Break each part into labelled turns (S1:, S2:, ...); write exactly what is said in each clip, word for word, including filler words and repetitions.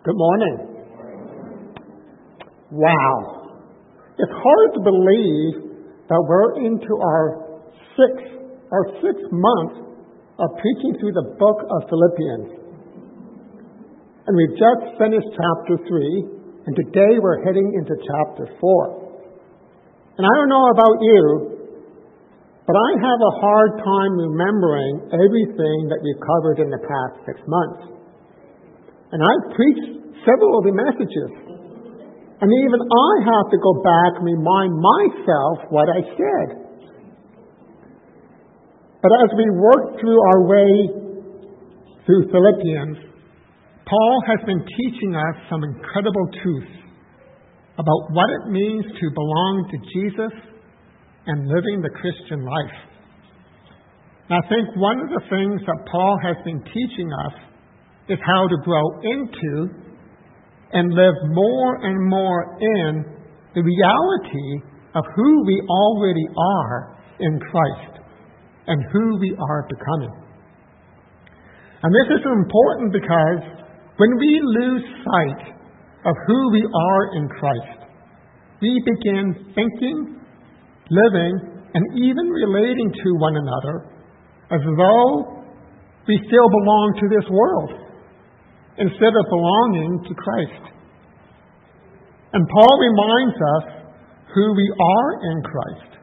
S1: Good morning. Wow. It's hard to believe that we're into our sixth, our sixth month of preaching through the book of Philippians. And we've just finished chapter three, and today we're heading into chapter four. And I don't know about you, but I have a hard time remembering everything that we've covered in the past six months. And I've preached several of the messages. And even I have to go back and remind myself what I said. But as we work through our way through Philippians, Paul has been teaching us some incredible truths about what it means to belong to Jesus and living the Christian life. And I think one of the things that Paul has been teaching us is how to grow into and live more and more in the reality of who we already are in Christ and who we are becoming. And this is important because when we lose sight of who we are in Christ, we begin thinking, living, and even relating to one another as though we still belong to this world instead of belonging to Christ. And Paul reminds us who we are in Christ.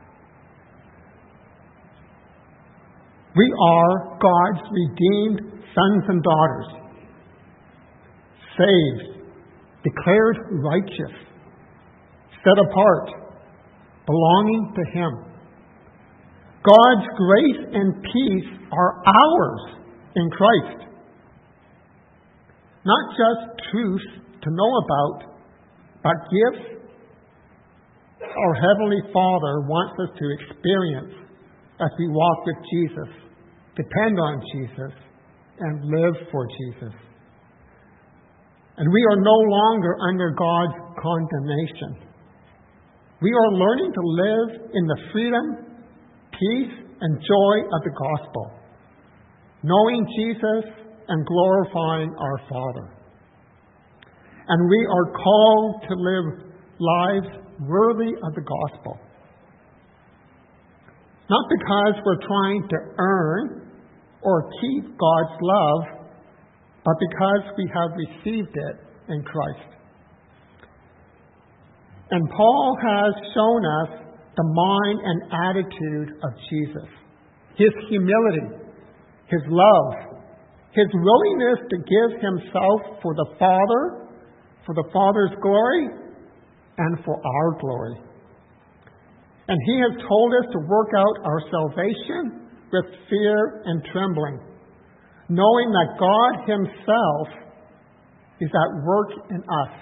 S1: We are God's redeemed sons and daughters, saved, declared righteous, set apart, belonging to Him. God's grace and peace are ours in Christ. Not just truths to know about, but gifts our Heavenly Father wants us to experience as we walk with Jesus, depend on Jesus, and live for Jesus. And we are no longer under God's condemnation. We are learning to live in the freedom, peace, and joy of the gospel, knowing Jesus and glorifying our Father. And we are called to live lives worthy of the gospel. Not because we're trying to earn or keep God's love, but because we have received it in Christ. And Paul has shown us the mind and attitude of Jesus, His humility, His love, His willingness to give Himself for the Father, for the Father's glory, and for our glory. And He has told us to work out our salvation with fear and trembling, knowing that God Himself is at work in us.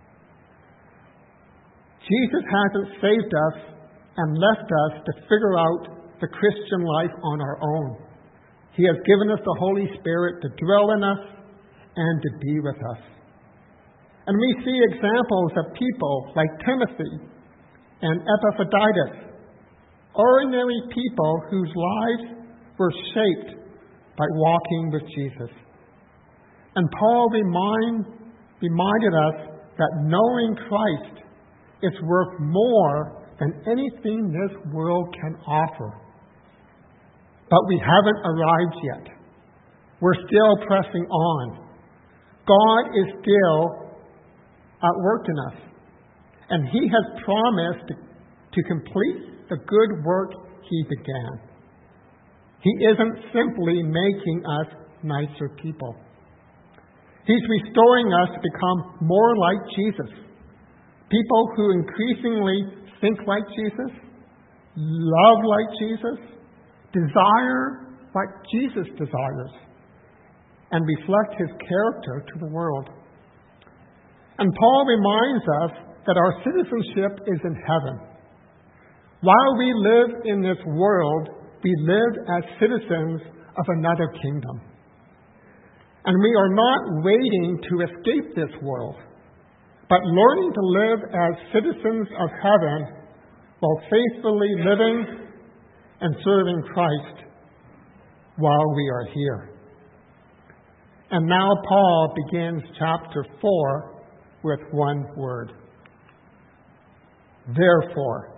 S1: Jesus hasn't saved us and left us to figure out the Christian life on our own. He has given us the Holy Spirit to dwell in us and to be with us. And we see examples of people like Timothy and Epaphroditus, ordinary people whose lives were shaped by walking with Jesus. And Paul remind, reminded us that knowing Christ is worth more than anything this world can offer. But we haven't arrived yet. We're still pressing on. God is still at work in us. And He has promised to, to complete the good work He began. He isn't simply making us nicer people. He's restoring us to become more like Jesus. People who increasingly think like Jesus, love like Jesus, desire what Jesus desires, and reflect His character to the world. And Paul reminds us that our citizenship is in heaven. While we live in this world, we live as citizens of another kingdom. And we are not waiting to escape this world, but learning to live as citizens of heaven while faithfully living and serving Christ while we are here. And now Paul begins chapter four with one word. Therefore.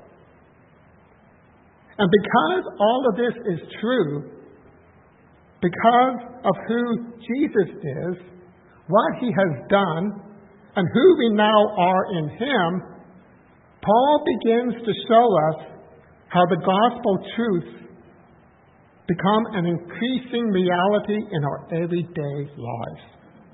S1: And because all of this is true, because of who Jesus is, what he has done, and who we now are in him, Paul begins to show us how the gospel truths become an increasing reality in our everyday lives.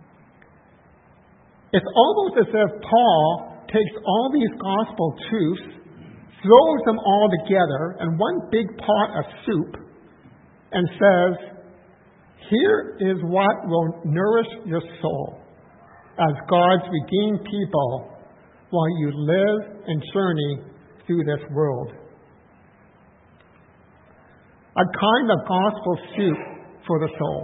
S1: It's almost as if Paul takes all these gospel truths, throws them all together in one big pot of soup, and says, here is what will nourish your soul as God's redeemed people while you live and journey through this world. A kind of gospel soup for the soul.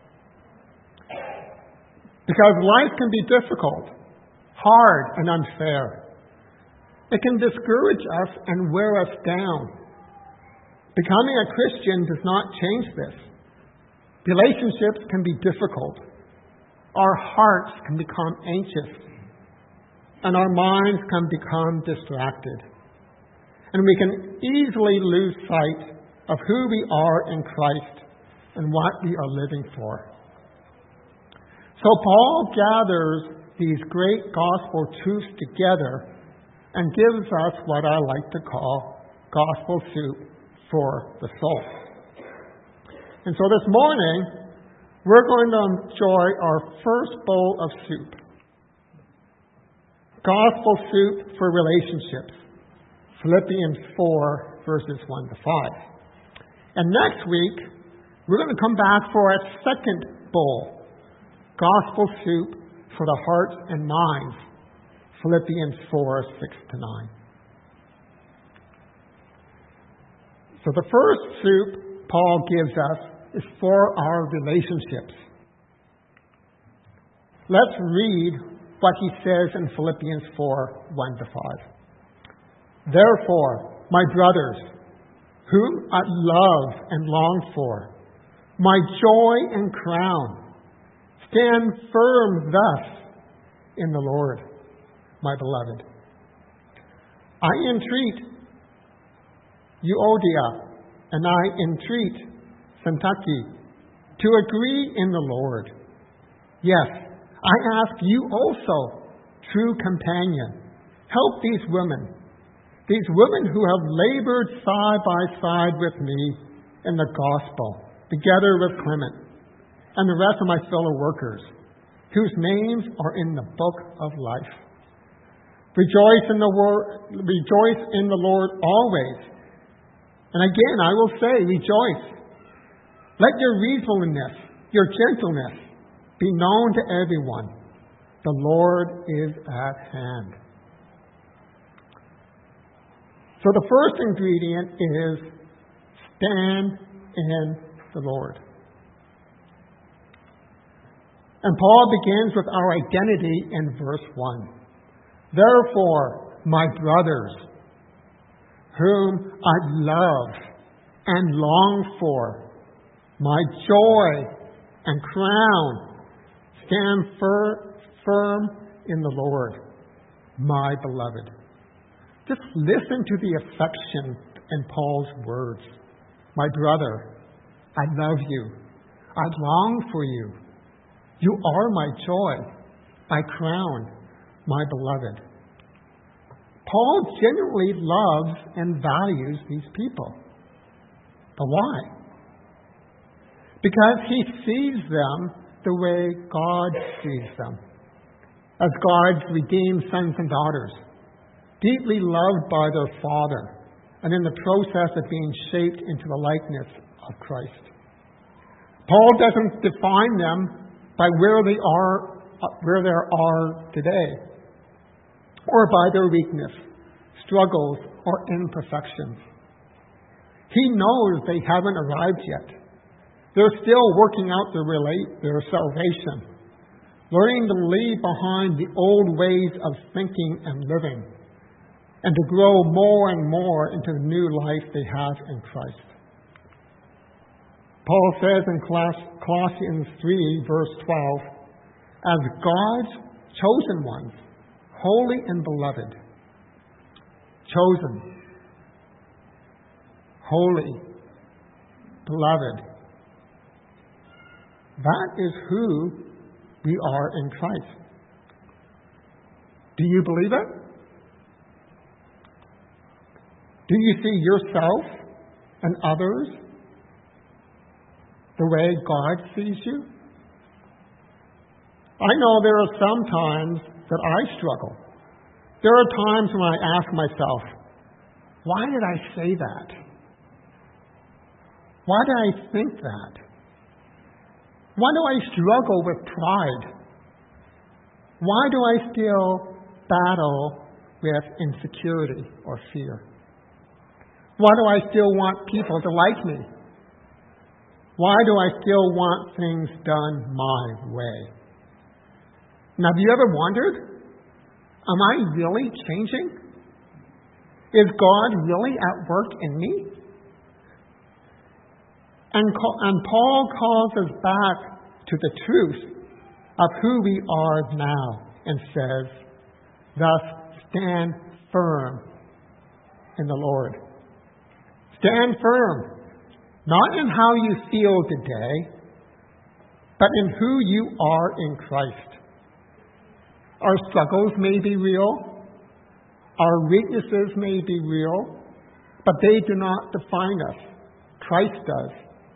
S1: Because life can be difficult, hard, and unfair. It can discourage us and wear us down. Becoming a Christian does not change this. Relationships can be difficult. Our hearts can become anxious. And our minds can become distracted. And we can easily lose sight of who we are in Christ and what we are living for. So Paul gathers these great gospel truths together and gives us what I like to call gospel soup for the soul. And so this morning, we're going to enjoy our first bowl of soup. Gospel soup for relationships. Philippians four, verses one to five. And next week, we're going to come back for a second bowl. Gospel soup for the hearts and minds. Philippians four, six to nine. So the first soup Paul gives us is for our relationships. Let's read what he says in Philippians four, one to five. Therefore, my brothers, whom I love and long for, my joy and crown, stand firm thus in the Lord, my beloved. I entreat Euodia, and I entreat Syntyche to agree in the Lord. Yes, I ask you also, true companion, help these women, these women who have labored side by side with me in the gospel, together with Clement and the rest of my fellow workers, whose names are in the book of life. Rejoice in the wor- rejoice in the Lord always. And again, I will say, rejoice. Let your reasonableness, your gentleness, be known to everyone. The Lord is at hand. So the first ingredient is stand in the Lord. And Paul begins with our identity in verse one. Therefore, my brothers, whom I love and long for, my joy and crown, stand fir- firm in the Lord, my beloved. Just listen to the affection in Paul's words. My brother, I love you. I long for you. You are my joy, my crown, my beloved. Paul genuinely loves and values these people. But why? Because he sees them the way God sees them, as God's redeemed sons and daughters, deeply loved by their Father, and in the process of being shaped into the likeness of Christ. Paul doesn't define them by where they are, where they are today, or by their weakness, struggles, or imperfections. He knows they haven't arrived yet. They're still working out their, relate, their salvation, learning to leave behind the old ways of thinking and living, and to grow more and more into the new life they have in Christ. Paul says in Colossians three, verse twelve, as God's chosen ones, holy and beloved. Chosen, holy, beloved. That is who we are in Christ. Do you believe it? Do you see yourself and others the way God sees you? I know there are some times that I struggle. There are times when I ask myself, why did I say that? Why did I think that? Why do I struggle with pride? Why do I still battle with insecurity or fear? Why do I still want people to like me? Why do I still want things done my way? Now, have you ever wondered, am I really changing? Is God really at work in me? And, and Paul calls us back to the truth of who we are now and says, thus stand firm in the Lord. Stand firm, not in how you feel today, but in who you are in Christ. Our struggles may be real, our weaknesses may be real, but they do not define us. Christ does.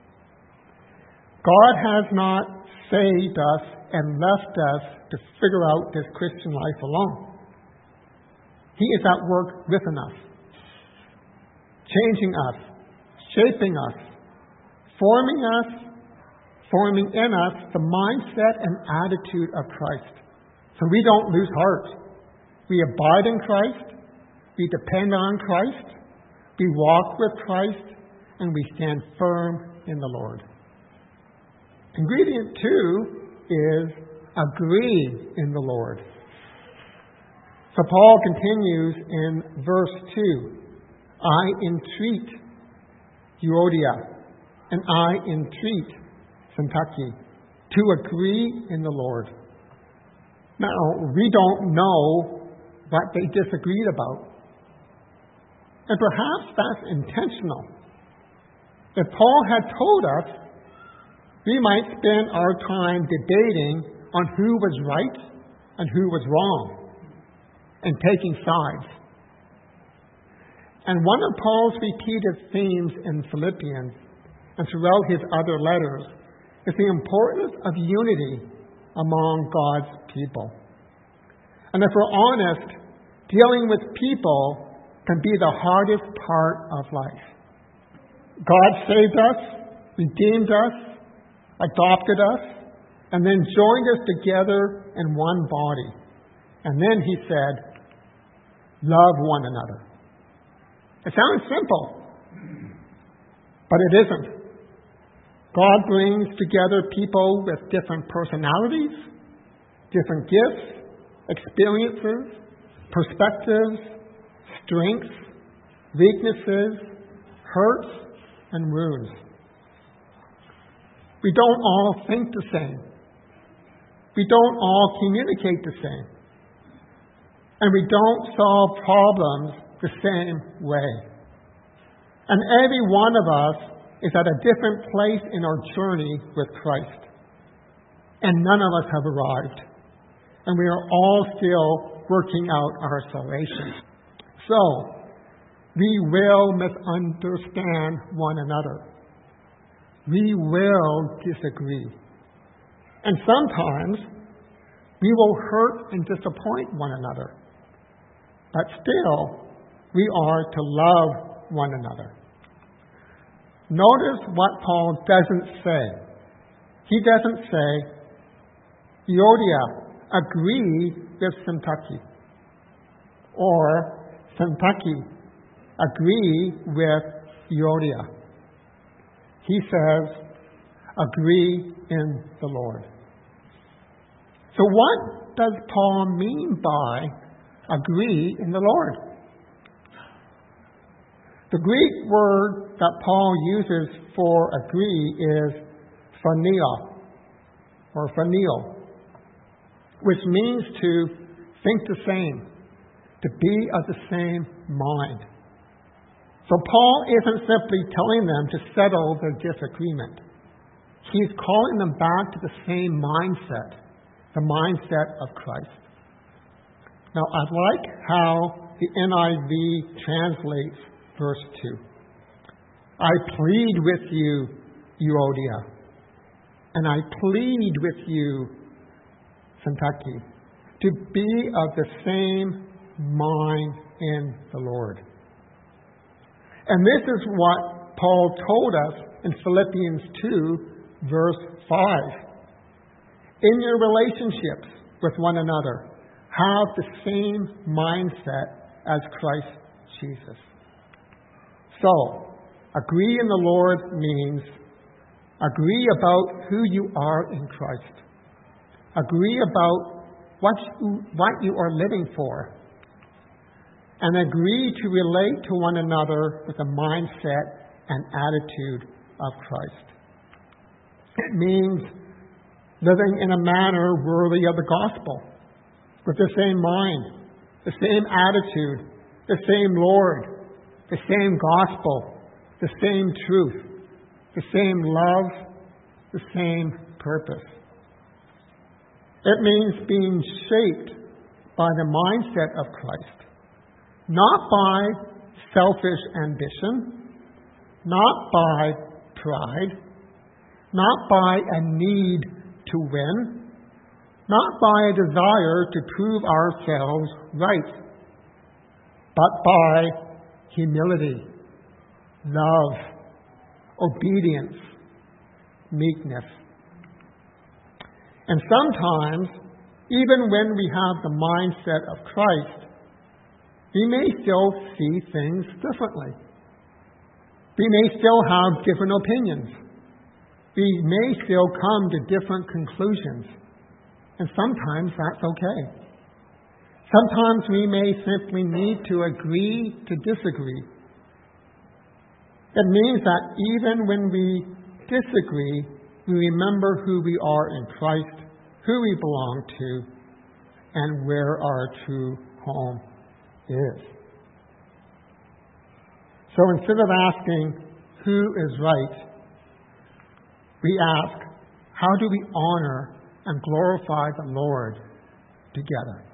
S1: God has not saved us and left us to figure out this Christian life alone. He is at work within us, changing us, shaping us, forming us, forming in us the mindset and attitude of Christ. So we don't lose heart. We abide in Christ, we depend on Christ, we walk with Christ, and we stand firm in the Lord. Ingredient two is agree in the Lord. So Paul continues in verse two. I entreat Euodia, and I entreat Syntyche to agree in the Lord. Now, we don't know what they disagreed about. And perhaps that's intentional. If Paul had told us, we might spend our time debating on who was right and who was wrong, and taking sides. And one of Paul's repeated themes in Philippians and throughout his other letters is the importance of unity among God's people. And if we're honest, dealing with people can be the hardest part of life. God saved us, redeemed us, adopted us, and then joined us together in one body. And then he said, love one another. It sounds simple, but it isn't. God brings together people with different personalities, different gifts, experiences, perspectives, strengths, weaknesses, hurts, and wounds. We don't all think the same. We don't all communicate the same. And we don't solve problems the same way. And every one of us is at a different place in our journey with Christ. And none of us have arrived. And we are all still working out our salvation. So, we will misunderstand one another. We will disagree. And sometimes we will hurt and disappoint one another. But still, we are to love one another. Notice what Paul doesn't say. He doesn't say, Euodia, agree with Syntyche. Or, Syntyche, agree with Euodia. He says, agree in the Lord. So what does Paul mean by agree in the Lord? The Greek word that Paul uses for agree is phoneo, or phoneo, which means to think the same, to be of the same mind. So Paul isn't simply telling them to settle their disagreement. He's calling them back to the same mindset, the mindset of Christ. Now, I like how the N I V translates verse two. I plead with you, Euodia, and I plead with you, Syntyche, to be of the same mind in the Lord. And this is what Paul told us in Philippians two, verse five. In your relationships with one another, have the same mindset as Christ Jesus. So, agree in the Lord means agree about who you are in Christ. Agree about what you, what you are living for. And agree to relate to one another with a mindset and attitude of Christ. It means living in a manner worthy of the gospel, with the same mind, the same attitude, the same Lord, the same gospel, the same truth, the same love, the same purpose. It means being shaped by the mindset of Christ, not by selfish ambition, not by pride, not by a need to win, not by a desire to prove ourselves right, but by humility, love, obedience, meekness. And sometimes, even when we have the mindset of Christ, we may still see things differently. We may still have different opinions. We may still come to different conclusions. And sometimes that's okay. Sometimes we may simply need to agree to disagree. It means that even when we disagree, we remember who we are in Christ, who we belong to, and where our true home is. So instead of asking who is right, we ask, how do we honor and glorify the Lord together?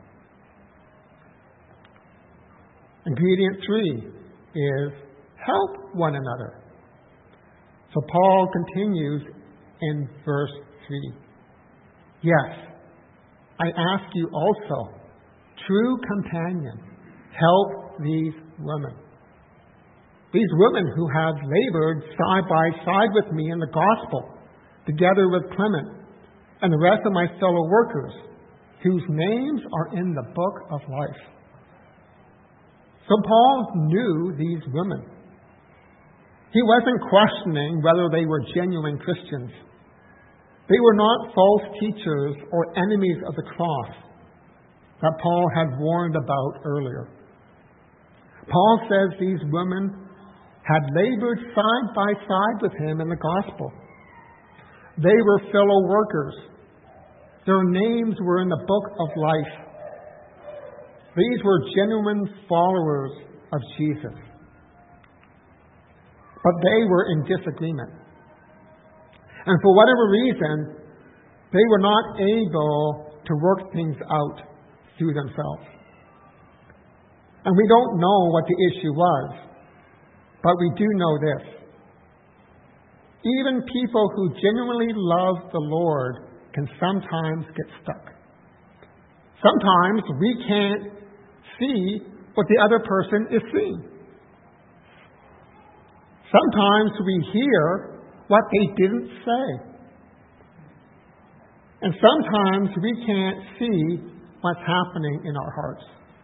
S1: Ingredient three is help one another. So Paul continues in verse three. Yes, I ask you also, true companion, help these women. These women who have labored side by side with me in the gospel, together with Clement and the rest of my fellow workers, whose names are in the book of life. So Paul knew these women. He wasn't questioning whether they were genuine Christians. They were not false teachers or enemies of the cross that Paul had warned about earlier. Paul says these women had labored side by side with him in the gospel. They were fellow workers. Their names were in the book of life. These were genuine followers of Jesus. But they were in disagreement. And for whatever reason, they were not able to work things out through themselves. And we don't know what the issue was, but we do know this. Even people who genuinely love the Lord can sometimes get stuck. Sometimes we can't see what the other person is seeing. Sometimes we hear what they didn't say. And sometimes we can't see what's happening in our hearts.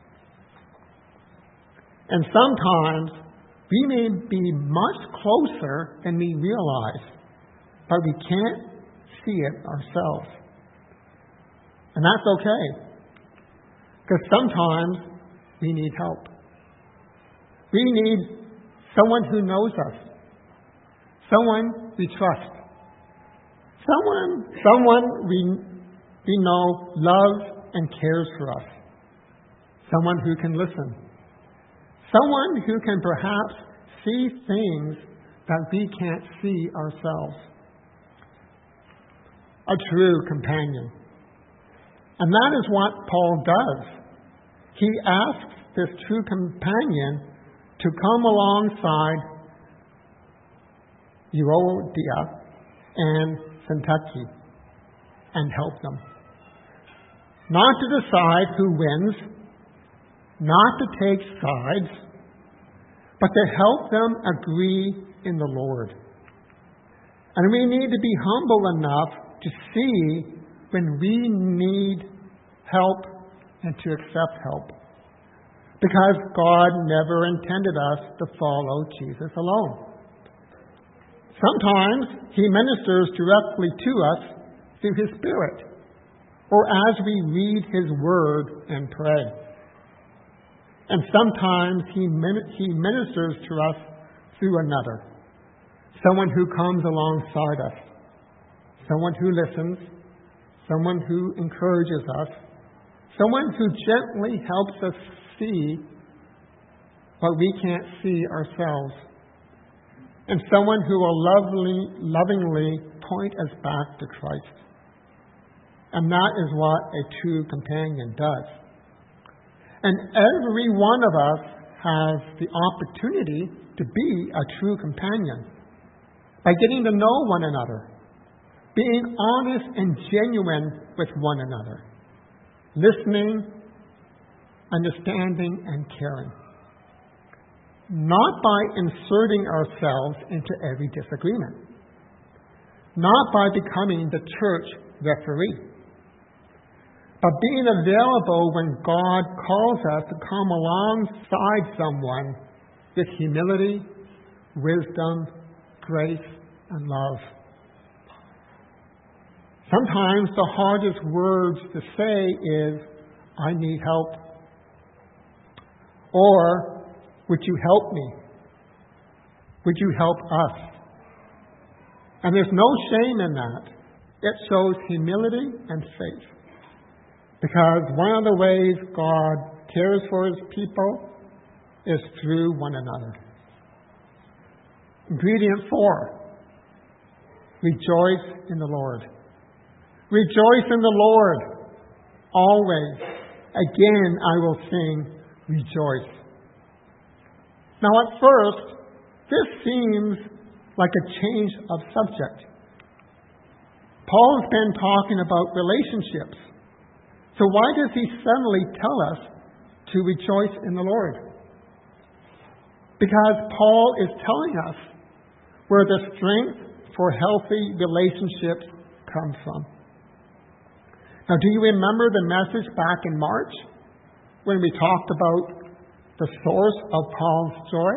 S1: And sometimes we may be much closer than we realize, but we can't see it ourselves. And that's okay, because sometimes we need help. We need someone who knows us, someone we trust, someone, someone we, we know loves and cares for us, someone who can listen, someone who can perhaps see things that we can't see ourselves. A true companion. And that is what Paul does. He asks this true companion to come alongside Euodia and Syntyche and help them. Not to decide who wins, not to take sides, but to help them agree in the Lord. And we need to be humble enough to see when we need help and to accept help. Because God never intended us to follow Jesus alone. Sometimes He ministers directly to us through His Spirit, or as we read His Word and pray. And sometimes He, min- he ministers to us through another, someone who comes alongside us, someone who listens, someone who encourages us, someone who gently helps us see what we can't see ourselves, and someone who will lovely, lovingly point us back to Christ. And that is what a true companion does. And every one of us has the opportunity to be a true companion by getting to know one another, being honest and genuine with one another, listening, understanding, and caring. Not by inserting ourselves into every disagreement, not by becoming the church referee, but being available when God calls us to come alongside someone with humility, wisdom, grace, and love. Sometimes the hardest words to say is, I need help. Or, would you help me? Would you help us? And there's no shame in that. It shows humility and faith. Because one of the ways God cares for His people is through one another. Ingredient four, rejoice in the Lord. Rejoice in the Lord, always. Again, I will sing, rejoice. Now, at first, this seems like a change of subject. Paul's been talking about relationships. So why does he suddenly tell us to rejoice in the Lord? Because Paul is telling us where the strength for healthy relationships comes from. Now, do you remember the message back in March when we talked about the source of Paul's joy?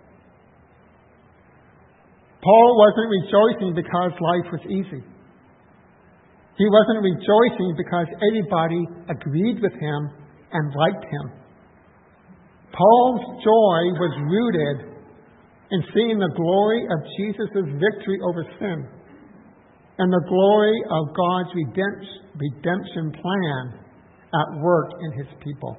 S1: Paul wasn't rejoicing because life was easy. He wasn't rejoicing because everybody agreed with him and liked him. Paul's joy was rooted in seeing the glory of Jesus' victory over sin and the glory of God's redemption plan at work in His people.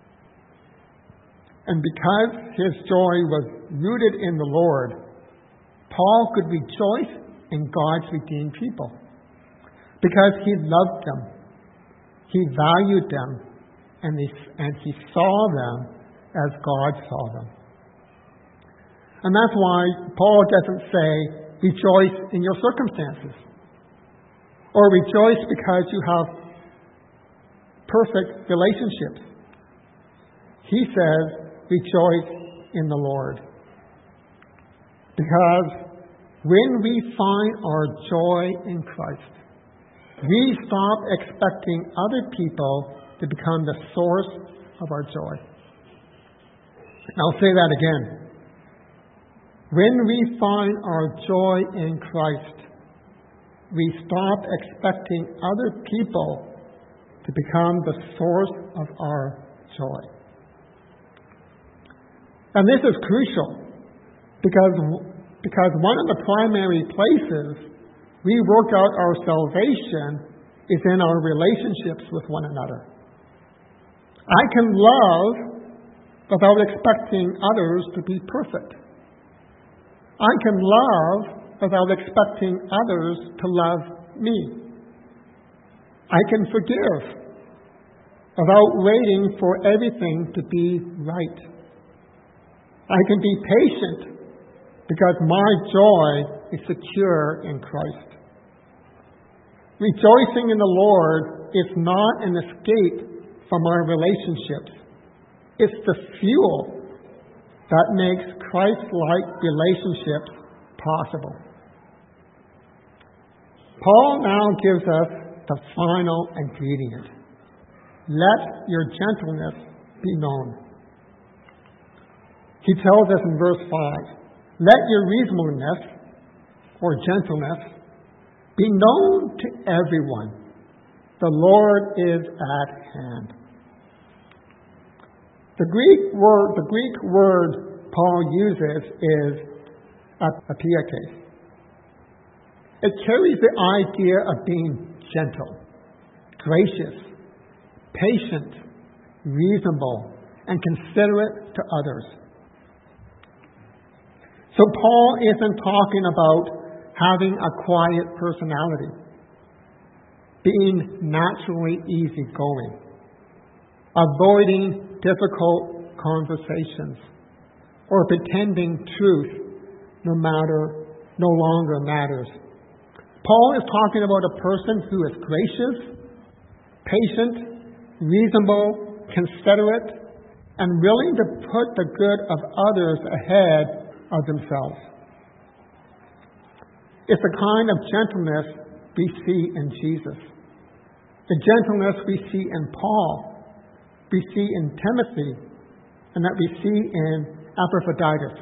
S1: And because his joy was rooted in the Lord, Paul could rejoice in God's redeemed people. Because he loved them, he valued them, and he, and he saw them as God saw them. And that's why Paul doesn't say, rejoice in your circumstances, or rejoice because you have perfect relationships. He says, rejoice in the Lord. Because when we find our joy in Christ, we stop expecting other people to become the source of our joy. I'll say that again. When we find our joy in Christ, we stop expecting other people to become the source of our joy. And this is crucial Because, because one of the primary places we work out our salvation is in our relationships with one another. I can love without expecting others to be perfect. I can love without expecting others to love me. I can forgive without waiting for everything to be right. I can be patient because my joy is secure in Christ. Rejoicing in the Lord is not an escape from our relationships. It's the fuel that makes Christ-like relationships possible. Paul now gives us the final ingredient. Let your gentleness be known. He tells us in verse five, let your reasonableness or gentleness be known to everyone. The Lord is at hand. The Greek word, the Greek word Paul uses is apiakes. It carries the idea of being gentle, gracious, patient, reasonable, and considerate to others. So Paul isn't talking about having a quiet personality, being naturally easygoing, avoiding difficult conversations, or pretending truth no matter, no longer matters. Paul is talking about a person who is gracious, patient, reasonable, considerate, and willing to put the good of others ahead of themselves. It's the kind of gentleness we see in Jesus. The gentleness we see in Paul, we see in Timothy, and that we see in Epaphroditus.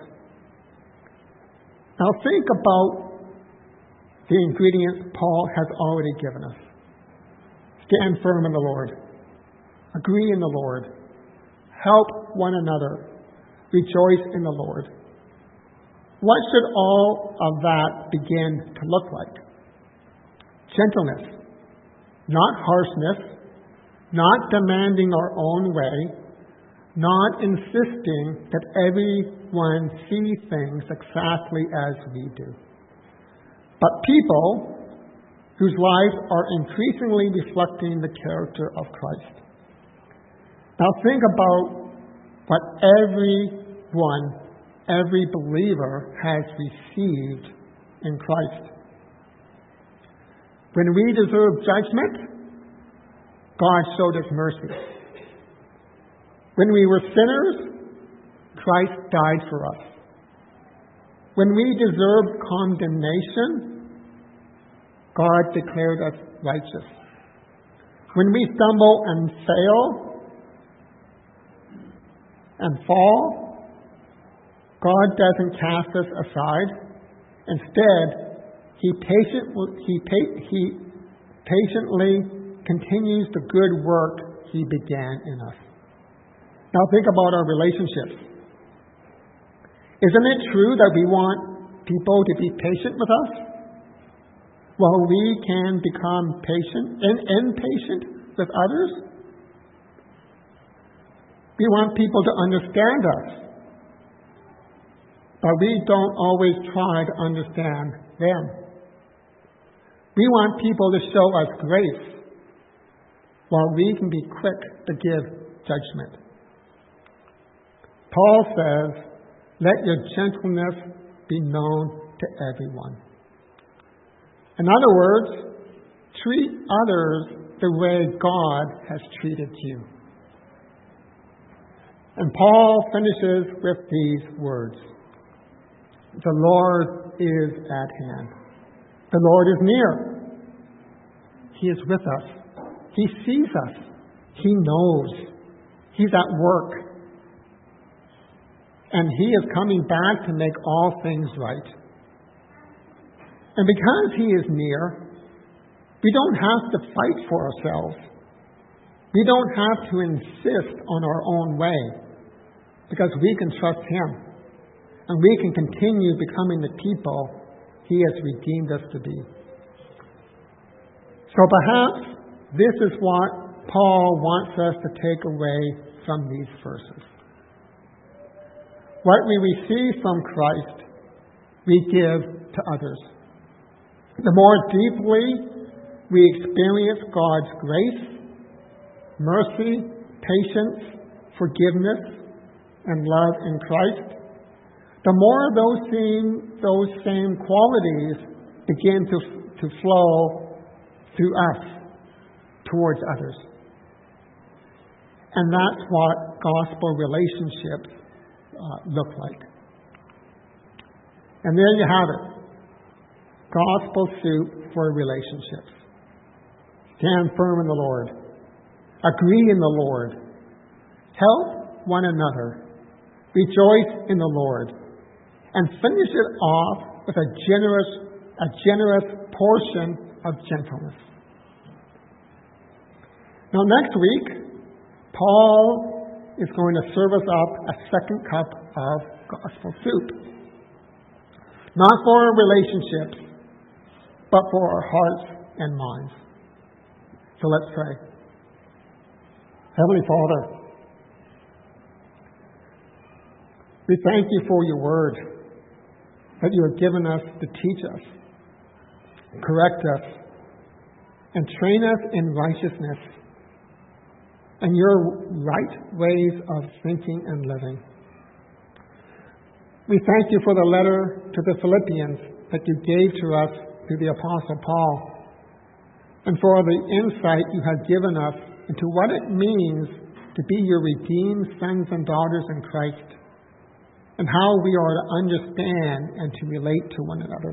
S1: Now think about the ingredients Paul has already given us. Stand firm in the Lord. Agree in the Lord. Help one another. Rejoice in the Lord. What should all of that begin to look like? Gentleness, not harshness, not demanding our own way, not insisting that everyone see things exactly as we do, but people whose lives are increasingly reflecting the character of Christ. Now think about what everyone, every believer has received in Christ. When we deserve judgment, God showed us mercy. When we were sinners, Christ died for us. When we deserved condemnation, God declared us righteous. When we stumble and fail and fall, God doesn't cast us aside. Instead, He, patient, he, he patiently continues the good work He began in us. Now think about our relationships. Isn't it true that we want people to be patient with us? While we can become patient and impatient with others? We want people to understand us, but we don't always try to understand them. We want people to show us grace, while we can be quick to give judgment. Paul says, let your gentleness be known to everyone. In other words, treat others the way God has treated you. And Paul finishes with these words. The Lord is at hand. The Lord is near. He is with us. He sees us. He knows. He's at work. And He is coming back to make all things right. And because He is near, we don't have to fight for ourselves. We don't have to insist on our own way, because we can trust Him. and we can continue becoming the people He has redeemed us to be. So perhaps this is what Paul wants us to take away from these verses. What we receive from Christ, we give to others. The more deeply we experience God's grace, mercy, patience, forgiveness, and love in Christ, the more those same, those same qualities begin to, to flow through us towards others. And that's what gospel relationships uh, look like. And there you have it. Gospel soup for relationships. Stand firm in the Lord. Agree in the Lord. Help one another. Rejoice in the Lord. And finish it off with a generous, a generous portion of gentleness. Now next week, Paul is going to serve us up a second cup of gospel soup. Not for our relationships, but for our hearts and minds. So let's pray. Heavenly Father, we thank you for your word that you have given us to teach us, correct us, and train us in righteousness and your right ways of thinking and living. We thank you for the letter to the Philippians that you gave to us through the Apostle Paul, and for the insight you have given us into what it means to be your redeemed sons and daughters in Christ, and how we are to understand and to relate to one another.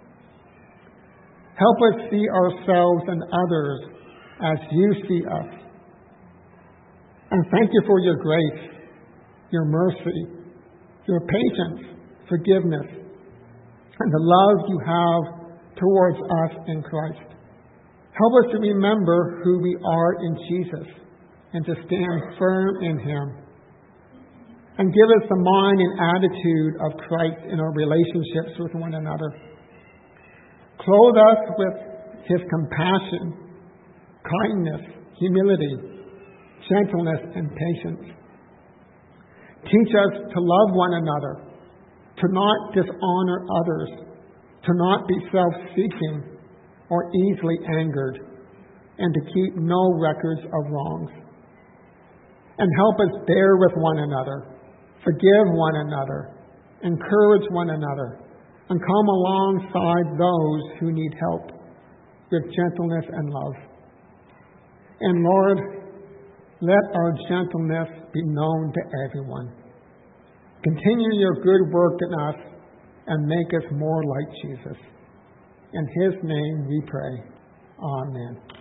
S1: Help us see ourselves and others as you see us. And thank you for your grace, your mercy, your patience, forgiveness, and the love you have towards us in Christ. Help us to remember who we are in Jesus and to stand firm in Him. And give us the mind and attitude of Christ in our relationships with one another. Clothe us with His compassion, kindness, humility, gentleness, and patience. Teach us to love one another, to not dishonor others, to not be self-seeking or easily angered, and to keep no records of wrongs. And help us bear with one another, forgive one another, encourage one another, and come alongside those who need help with gentleness and love. And Lord, let our gentleness be known to everyone. Continue your good work in us and make us more like Jesus. In His name we pray. Amen.